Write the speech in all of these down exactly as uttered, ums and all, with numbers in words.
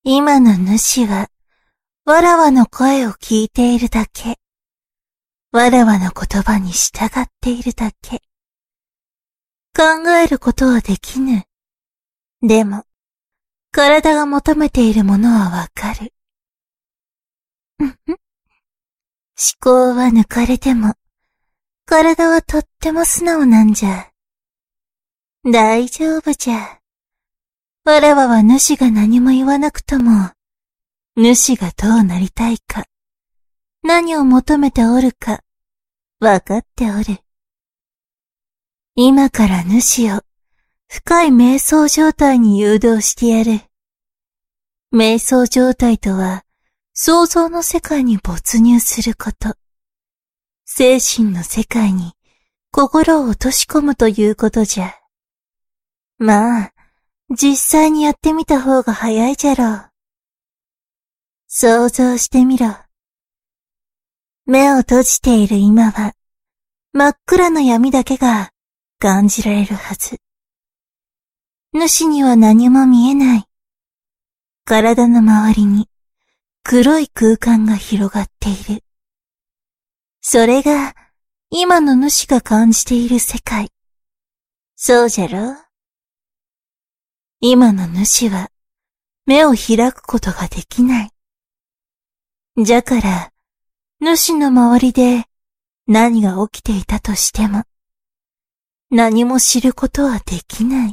今の主は、わらわの声を聞いているだけ。わらわの言葉に従っているだけ。考えることはできぬ。でも、体が求めているものはわかる。思考は抜かれても、体はとっても素直なんじゃ。大丈夫じゃ。わらわは主が何も言わなくとも、主がどうなりたいか、何を求めておるか、わかっておる。今から主を深い瞑想状態に誘導してやる。瞑想状態とは、想像の世界に没入すること。精神の世界に心を落とし込むということじゃ。まあ、実際にやってみた方が早いじゃろう。想像してみろ。目を閉じている今は、真っ暗な闇だけが感じられるはず。主には何も見えない。体の周りに黒い空間が広がっている。それが今の主が感じている世界。そうじゃろう。今の主は目を開くことができない。じゃから、主の周りで何が起きていたとしても、何も知ることはできない。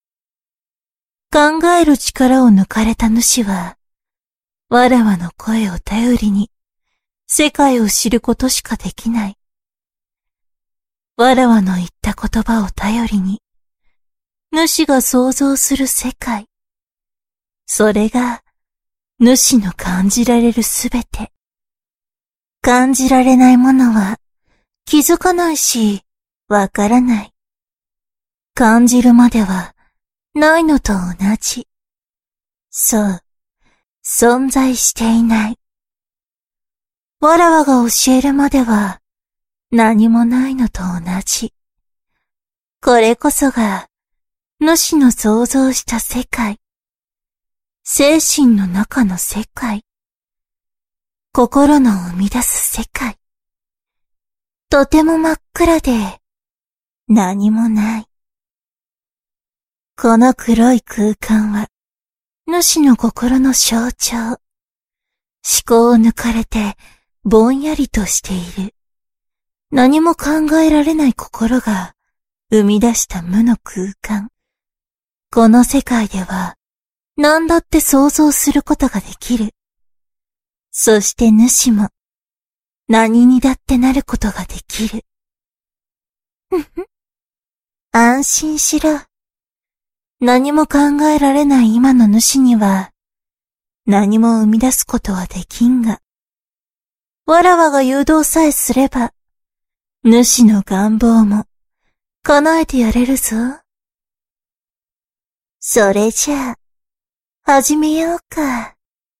考える力を抜かれた主は、わらわの声を頼りに、世界を知ることしかできない。わらわの言った言葉を頼りに、主が想像する世界。それが、主の感じられるすべて。感じられないものは、気づかないし、わからない。感じるまでは、ないのと同じ。そう、存在していない。わらわが教えるまでは、何もないのと同じ。これこそが、主の想像した世界。精神の中の世界。心の生み出す世界。とても真っ暗で、何もない。この黒い空間は、主の心の象徴。思考を抜かれて、ぼんやりとしている。何も考えられない心が、生み出した無の空間。この世界では、何だって想像することができる。そして主も、何にだってなることができる。ふふ。安心しろ。何も考えられない今の主には、何も生み出すことはできんが、わらわが誘導さえすれば、主の願望も叶えてやれるぞ。それじゃあ、始めようか。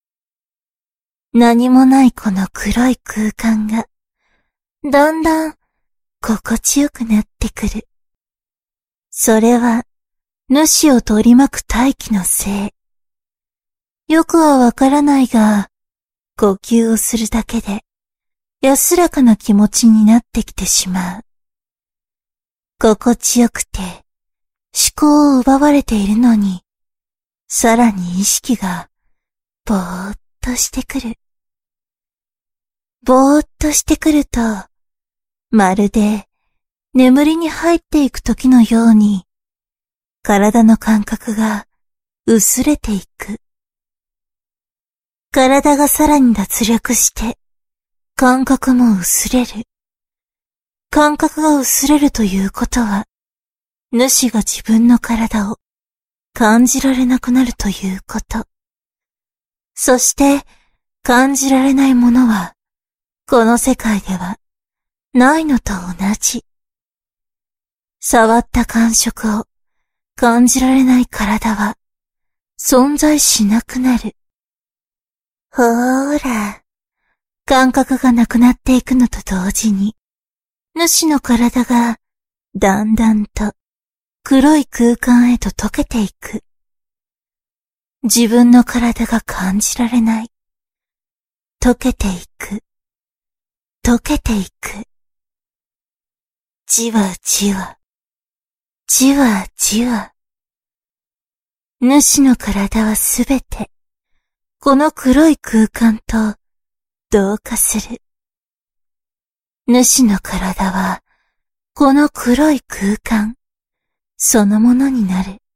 何もないこの黒い空間が、だんだん心地よくなってくる。それは、主を取り巻く大気のせい。よくはわからないが、呼吸をするだけで、安らかな気持ちになってきてしまう。心地よくて、思考を奪われているのに、さらに意識が、ぼーっとしてくる。ぼーっとしてくると、まるで、眠りに入っていく時のように、体の感覚が薄れていく。体がさらに脱力して、感覚も薄れる。感覚が薄れるということは、主が自分の体を感じられなくなるということ。そして、感じられないものは、この世界では、ないのと同じ。触った感触を、感じられない体は、存在しなくなる。ほーら、感覚がなくなっていくのと同時に、主の体が、だんだんと、黒い空間へと溶けていく。 自分の体が感じられない。溶けていく。溶けていく。じわじわ。じわじわ。主の体はすべて、この黒い空間と同化する。主の体は、この黒い空間、そのものになる。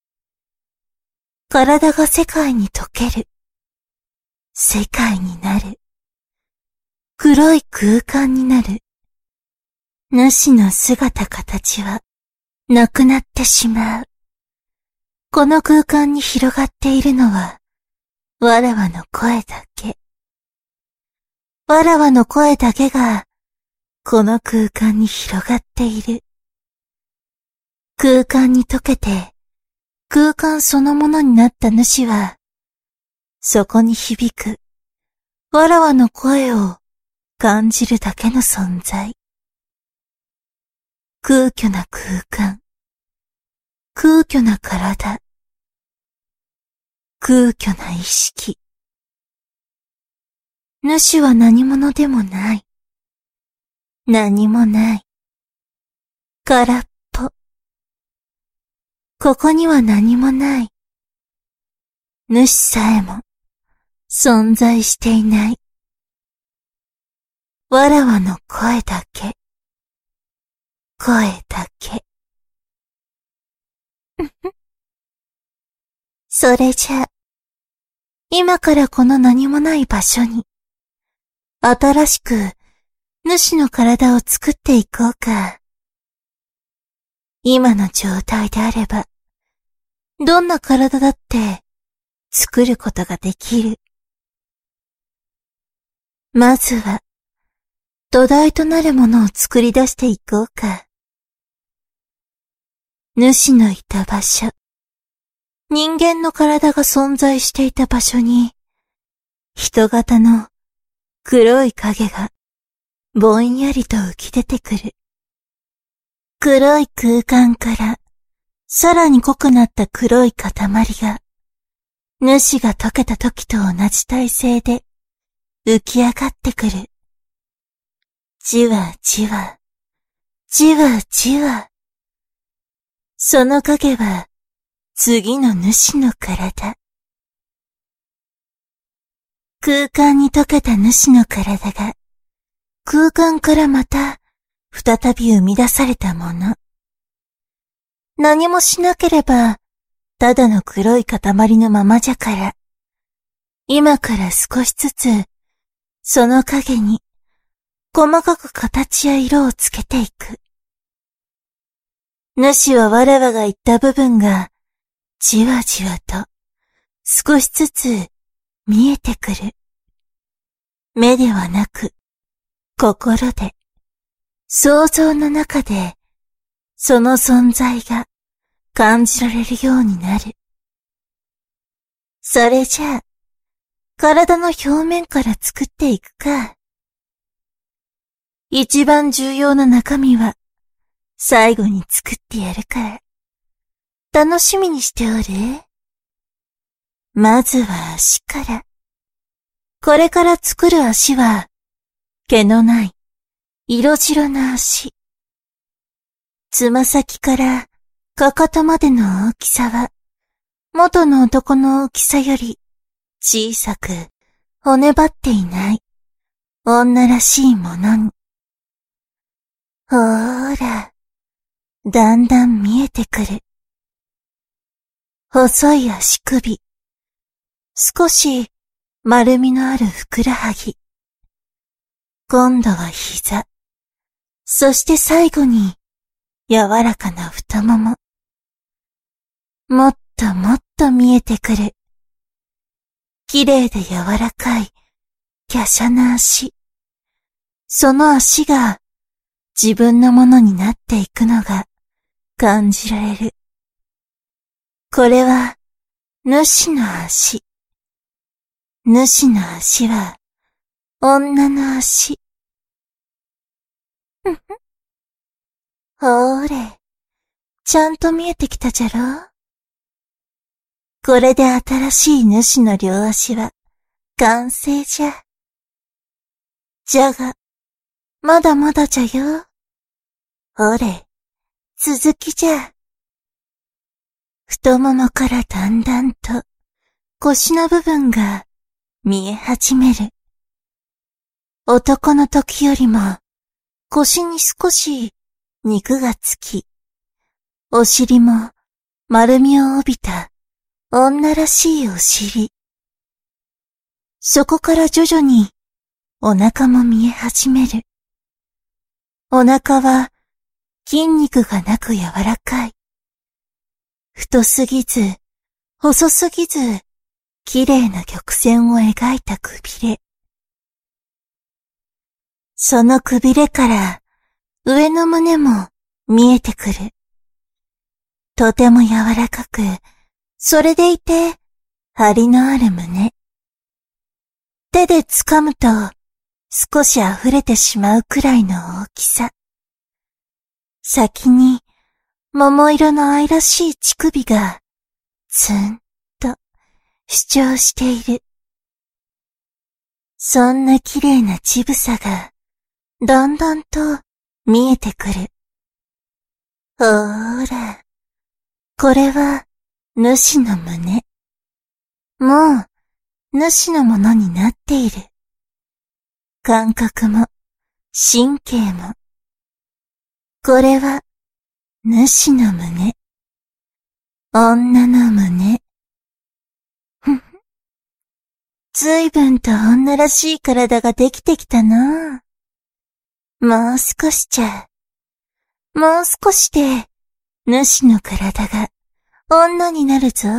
体が世界に溶ける。世界になる。黒い空間になる。主の姿形は、なくなってしまう。この空間に広がっているのは、わらわの声だけ。わらわの声だけが、この空間に広がっている。空間に溶けて、空間そのものになった主は、そこに響く、わらわの声を感じるだけの存在。空虚な空間、空虚な体、空虚な意識。主は何者でもない。何もない。空っぽ。ここには何もない。主さえも存在していない。わらわの声だけ。声だけ。それじゃ、今からこの何もない場所に、新しく主の体を作っていこうか。今の状態であれば、どんな体だって作ることができる。まずは、土台となるものを作り出していこうか。主のいた場所、人間の体が存在していた場所に、人型の黒い影がぼんやりと浮き出てくる。黒い空間からさらに濃くなった黒い塊が、主が溶けた時と同じ体勢で浮き上がってくる。じわじわ、じわじわ。その影は次の主の体。空間に溶けた主の体が空間からまた再び生み出されたもの。何もしなければただの黒い塊のままじゃから、今から少しずつその影に細かく形や色をつけていく。主は我らが言った部分がじわじわと少しずつ見えてくる。目ではなく心で、想像の中でその存在が感じられるようになる。それじゃあ、体の表面から作っていくか。一番重要な中身は最後に作ってやるから、楽しみにしておれ。まずは足から。これから作る足は、毛のない色白な足。つま先からかかとまでの大きさは、元の男の大きさより小さく骨張っていない女らしいものに。ほーら、だんだん見えてくる。細い足首。少し丸みのあるふくらはぎ。今度は膝。そして最後に柔らかな太もも。もっともっと見えてくる。綺麗で柔らかい華奢な足。その足が自分のものになっていくのが感じられる。これは主の足。主の足は女の足。ふふ。ほーれ、ちゃんと見えてきたじゃろ。 これで新しい主の両足は完成じゃ。じゃが、まだまだじゃよ。ほれ、続きじゃ。太ももからだんだんと腰の部分が見え始める。男の時よりも腰に少し肉がつき、お尻も丸みを帯びた女らしいお尻。そこから徐々にお腹も見え始める。お腹は筋肉がなく柔らかい。太すぎず、細すぎず、綺麗な曲線を描いたくびれ。そのくびれから上の胸も見えてくる。とても柔らかく、それでいて張りのある胸。手で掴むと少し溢れてしまうくらいの大きさ。先に桃色の愛らしい乳首がツンと主張している。そんな綺麗な乳房がだんだんと見えてくる。ほーら、これは主の胸。もう主のものになっている。感覚も神経も。これは主の胸。女の胸。ふふ。ずいぶんと女らしい体ができてきたな。もう少しじゃ。もう少しで、主の体が女になるぞ。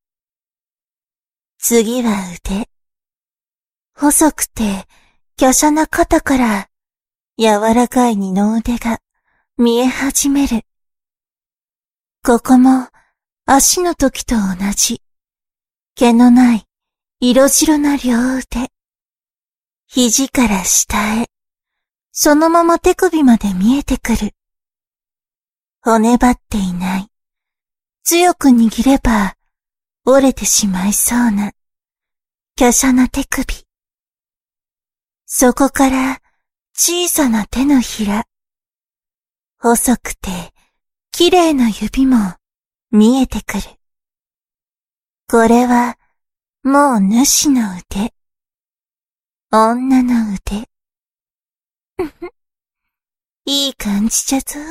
次は腕。細くて、華奢な肩から、柔らかい二の腕が見え始める。ここも、足の時と同じ。毛のない、色白な両腕。肘から下へ、そのまま手首まで見えてくる。骨張っていない。強く握れば、折れてしまいそうな、華奢な手首。そこから、小さな手のひら。細くて、綺麗な指も、見えてくる。これは、もう主の腕。女の腕。いい感じじゃぞ。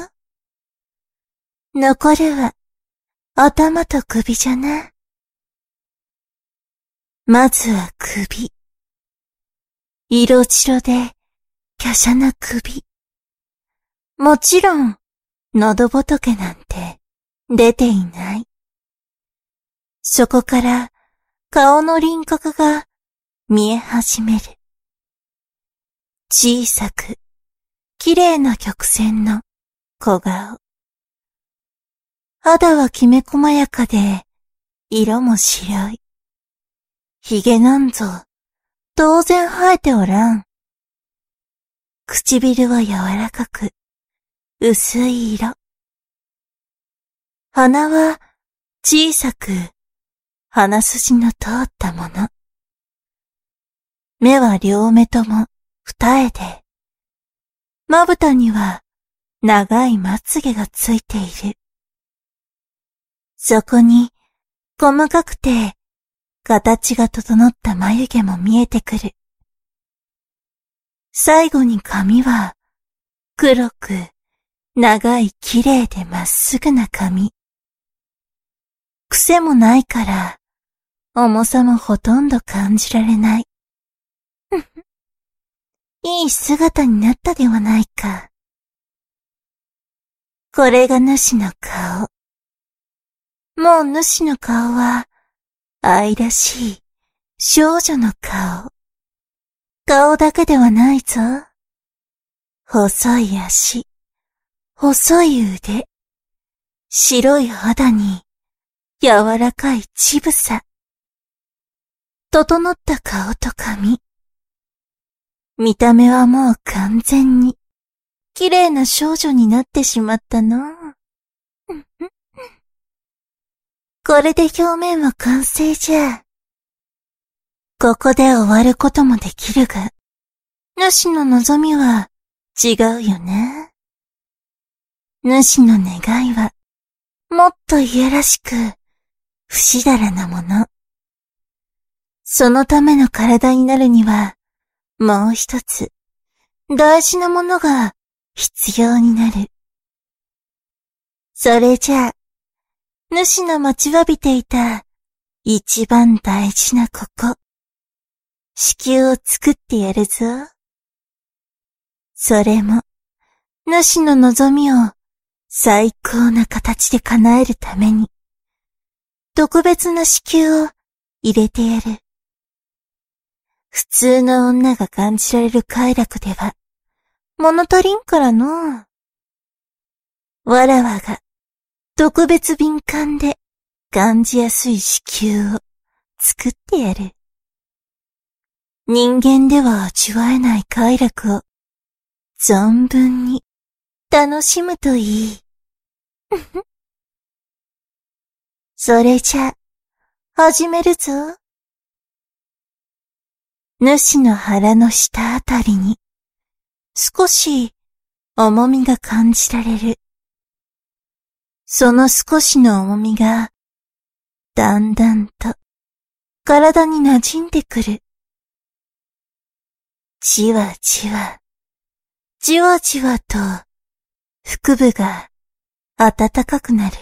残るは、頭と首じゃな。まずは首。色白で、華奢な首。もちろん、喉仏なんて、出ていない。そこから、顔の輪郭が、見え始める。小さく、綺麗な曲線の、小顔。肌はきめ細やかで、色も白い。髭なんぞ、当然生えておらん。唇は柔らかく、薄い色。鼻は、小さく、鼻筋の通ったもの。目は両目とも、二重で。まぶたには、長いまつげがついている。そこに、細かくて、形が整った眉毛も見えてくる。最後に髪は、黒く、長い綺麗でまっすぐな髪。癖もないから、重さもほとんど感じられない。いい姿になったではないか。これが主の顔。もう主の顔は、愛らしい少女の顔。顔だけではないぞ。細い足、細い腕、白い肌に柔らかい乳房。整った顔と髪。見た目はもう完全に綺麗な少女になってしまったな。 これで表面は完成じゃ。ここで終わることもできるが、主の望みは違うよね。主の願いは、もっといやらしく、不死だらなもの。そのための体になるには、もう一つ、大事なものが必要になる。それじゃあ、主の待ちわびていた、一番大事なここ、子宮を作ってやるぞ。それも、主の望みを最高な形で叶えるために、特別な子宮を入れてやる。普通の女が感じられる快楽では、物足りんからの。わらわが、特別敏感で感じやすい子宮を作ってやる。人間では味わえない快楽を存分に楽しむといい。それじゃ、始めるぞ。主の腹の下あたりに少し重みが感じられる。その少しの重みがだんだんと体に馴染んでくる。じわじわ、じわじわと腹部が暖かくなる。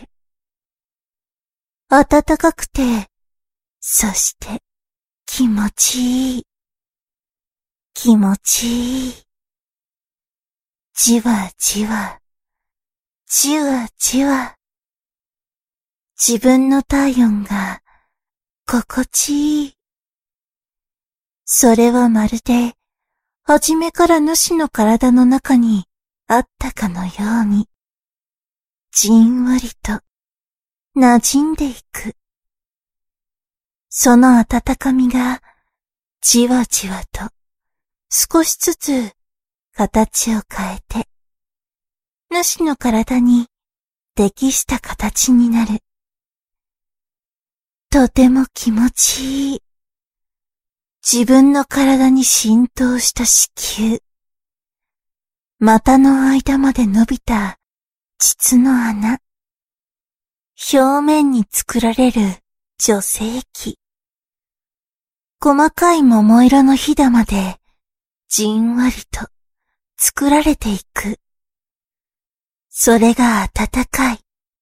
暖かくて、そして気持ちいい。気持ちいい。じわじわ、じわじわ。自分の体温が心地いい。それはまるで、初めから主の体の中にあったかのように、じんわりと馴染んでいく。その温かみが、じわじわと、少しずつ形を変えて、主の体に適した形になる。とても気持ちいい。自分の体に浸透した子宮。股の間まで伸びた膣の穴。表面に作られる女性器。細かい桃色のひだまでじんわりと作られていく。それが温かい。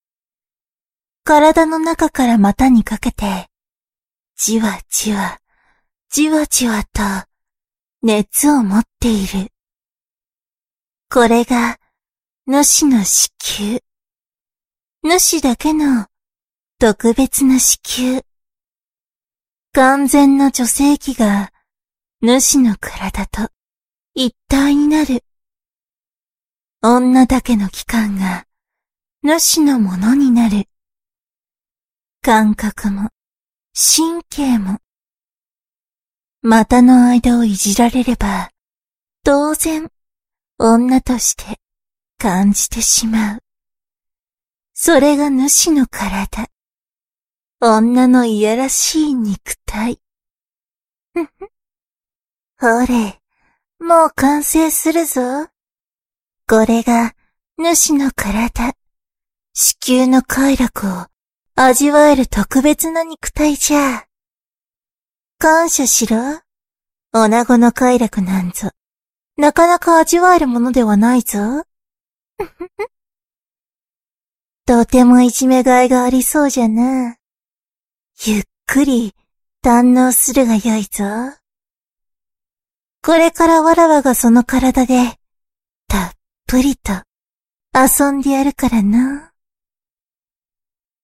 体の中から股にかけて、じわじわ、じわじわと熱を持っている。これが主の子宮。主だけの特別な子宮。完全な女性器が主の体と一体になる。女だけの器官が主のものになる。感覚も神経も股の間をいじられれば当然女として感じてしまう。それが主の体。女のいやらしい肉体。ふふ。ほれ、もう完成するぞ。これが主の体。子宮の快楽を味わえる特別な肉体じゃ。感謝しろ。女子の快楽なんぞ、なかなか味わえるものではないぞ。とてもいじめがいがありそうじゃな。ゆっくり堪能するがよいぞ。これからわらわがその体で、たっぷりと遊んでやるからな。